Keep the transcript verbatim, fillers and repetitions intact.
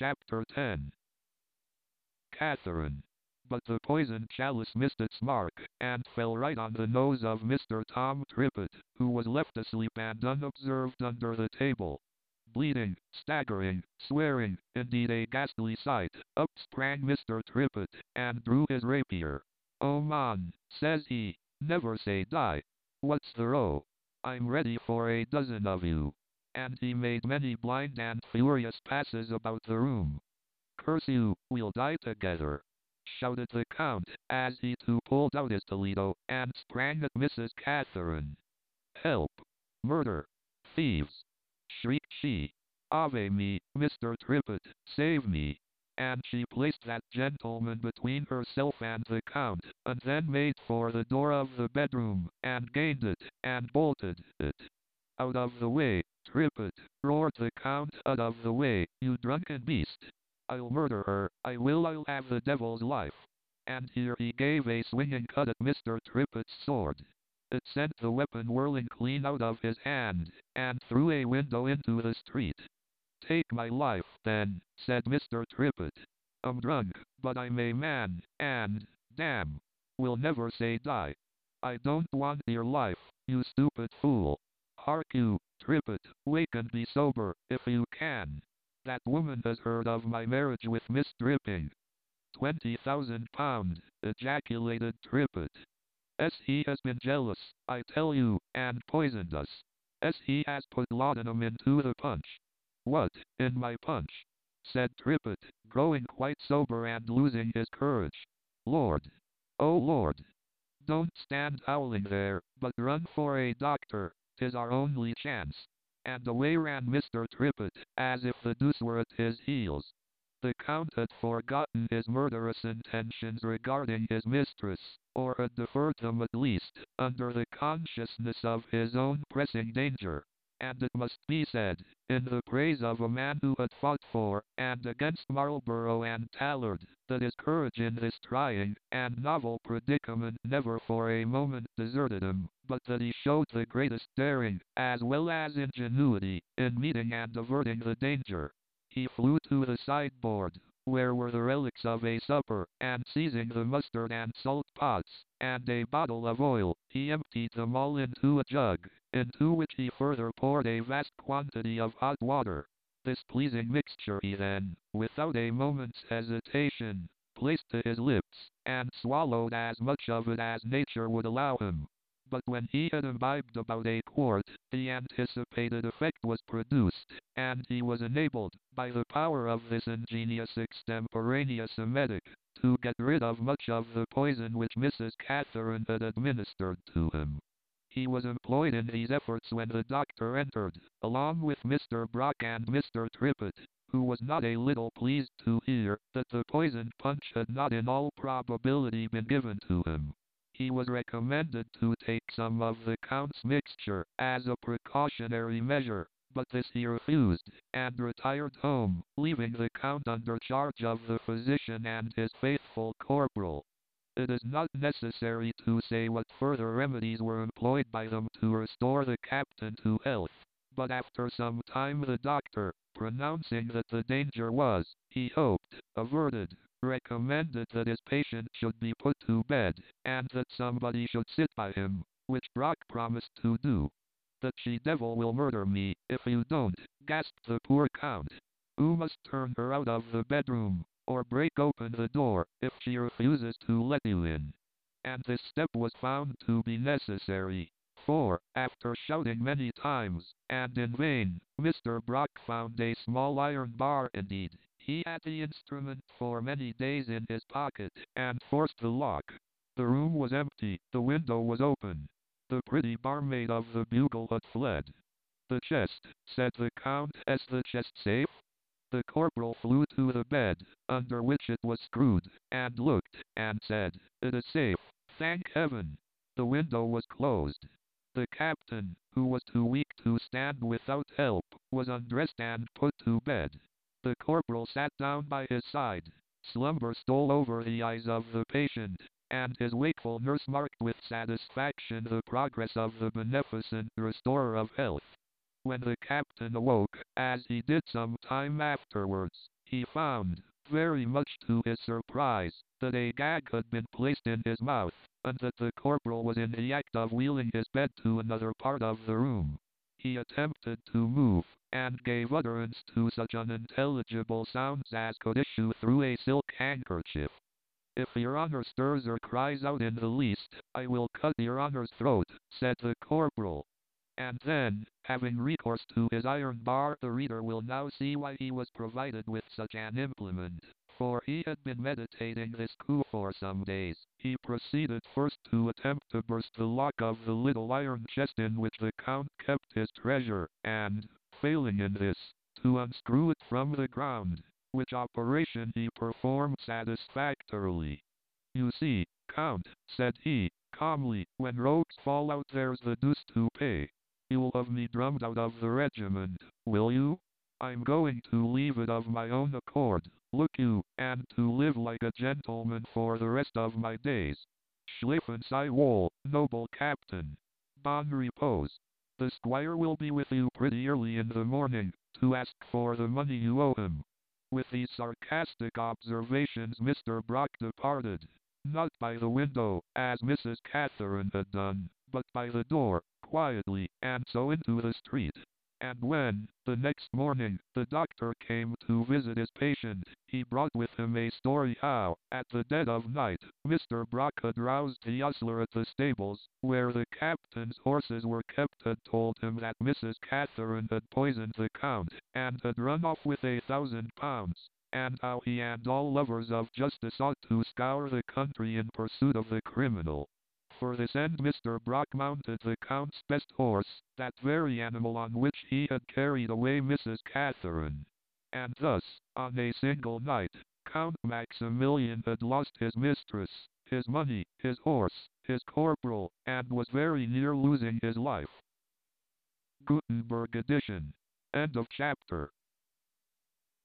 Chapter ten. Catherine. But the poisoned chalice missed its mark, and fell right on the nose of Mister Tom Trippitt, who was left asleep and unobserved under the table. Bleeding, staggering, swearing, indeed a ghastly sight, up sprang Mister Trippitt, and drew his rapier. "Oh, man," says he, "never say die. What's the row? I'm ready for a dozen of you." And he made many blind and furious passes about the room. "Curse you, we'll die together," shouted the Count, as he too pulled out his Toledo, and sprang at Missus Catherine. "Help! Murder! Thieves!" shrieked she. "Ave me, Mister Trippitt, save me!" And she placed that gentleman between herself and the Count, and then made for the door of the bedroom, and gained it, and bolted it. "Out of the way, Trippitt!" roared the Count. "Out of the way, you drunken beast! I'll murder her, I will, I'll have the devil's life." And here he gave a swinging cut at Mister Trippitt's sword. It sent the weapon whirling clean out of his hand, and through a window into the street. "Take my life, then," said Mister Trippitt. "I'm drunk, but I'm a man, and, damn, will never say die. I don't want your life, you stupid fool. Hark you, Trippitt, wake and be sober, if you can. That woman has heard of my marriage with Miss Dripping." "Twenty thousand pound," ejaculated Trippitt. "S he has been jealous, I tell you, and poisoned us. S he has put laudanum into the punch." "What, in my punch?" said Trippitt, growing quite sober and losing his courage. "Lord! Oh, Lord! Don't stand howling there, but run for a doctor, 'tis our only chance." And away ran Mister Trippitt, as if the deuce were at his heels. The Count had forgotten his murderous intentions regarding his mistress, or had deferred them at least, under the consciousness of his own pressing danger. And it must be said, in the praise of a man who had fought for, and against Marlborough and Tallard, that his courage in this trying, and novel predicament never for a moment deserted him, but that he showed the greatest daring, as well as ingenuity, in meeting and averting the danger. He flew to the sideboard, where were the relics of a supper, and seizing the mustard and salt pots, and a bottle of oil, he emptied them all into a jug, into which he further poured a vast quantity of hot water. This pleasing mixture he then, without a moment's hesitation, placed to his lips, and swallowed as much of it as nature would allow him. But when he had imbibed about a quart, the anticipated effect was produced, and he was enabled, by the power of this ingenious extemporaneous emetic, to get rid of much of the poison which Missus Catherine had administered to him. He was employed in these efforts when the doctor entered, along with Mister Brock and Mister Trippitt, who was not a little pleased to hear that the poisoned punch had not in all probability been given to him. He was recommended to take some of the Count's mixture, as a precautionary measure, but this he refused, and retired home, leaving the Count under charge of the physician and his faithful corporal. It is not necessary to say what further remedies were employed by them to restore the captain to health, but after some time the doctor, pronouncing that the danger was, he hoped, averted, recommended that his patient should be put to bed, and that somebody should sit by him, which Brock promised to do. "The she-devil will murder me, if you don't," gasped the poor Count. "You must turn her out of the bedroom, or break open the door, if she refuses to let you in." And this step was found to be necessary, for, after shouting many times, and in vain, Mister Brock found a small iron bar. Indeed, he had the instrument for many days in his pocket, and forced the lock. The room was empty, the window was open. The pretty barmaid of the Bugle had fled. "The chest," said the Count. "Is the chest safe?" The corporal flew to the bed, under which it was screwed, and looked, and said, "It is safe, thank heaven." The window was closed. The captain, who was too weak to stand without help, was undressed and put to bed. The corporal sat down by his side. Slumber stole over the eyes of the patient, and his wakeful nurse marked with satisfaction the progress of the beneficent restorer of health. When the captain awoke, as he did some time afterwards, He found, very much to his surprise, that a gag had been placed in his mouth, and that the corporal was in the act of wheeling his bed to another part of the room. He attempted to move, and gave utterance to such unintelligible sounds as could issue through a silk handkerchief. If your honor stirs or cries out in the least, I will cut your honor's throat, said the corporal. And then, having recourse to his iron bar, the reader will now see why he was provided with such an implement, for he had been meditating this coup for some days. He proceeded first to attempt to burst the lock of the little iron chest in which the Count kept his treasure, and, failing in this, to unscrew it from the ground, which operation he performed satisfactorily. You see, Count, said he, calmly, when rogues fall out there's the deuce to pay. You'll have me drummed out of the regiment, will you? I'm going to leave it of my own accord, look you, and to live like a gentleman for the rest of my days. Schlafen Sie wohl, noble captain. Bon repose. The squire will be with you pretty early in the morning, to ask for the money you owe him. With these sarcastic observations Mister Brock departed, not by the window, as Missus Catherine had done, but by the door, quietly, and so into the street. And when, the next morning, the doctor came to visit his patient, he brought with him a story how, at the dead of night, Mister Brock had roused the ostler at the stables, where the captain's horses were kept, had told him that Missus Catherine had poisoned the Count, and had run off with a thousand pounds, and how he and all lovers of justice ought to scour the country in pursuit of the criminal. For this end Mister Brock mounted the Count's best horse, that very animal on which he had carried away Missus Catherine. And thus, on a single night, Count Maximilian had lost his mistress, his money, his horse, his corporal, and was very near losing his life. Gutenberg edition. End of chapter.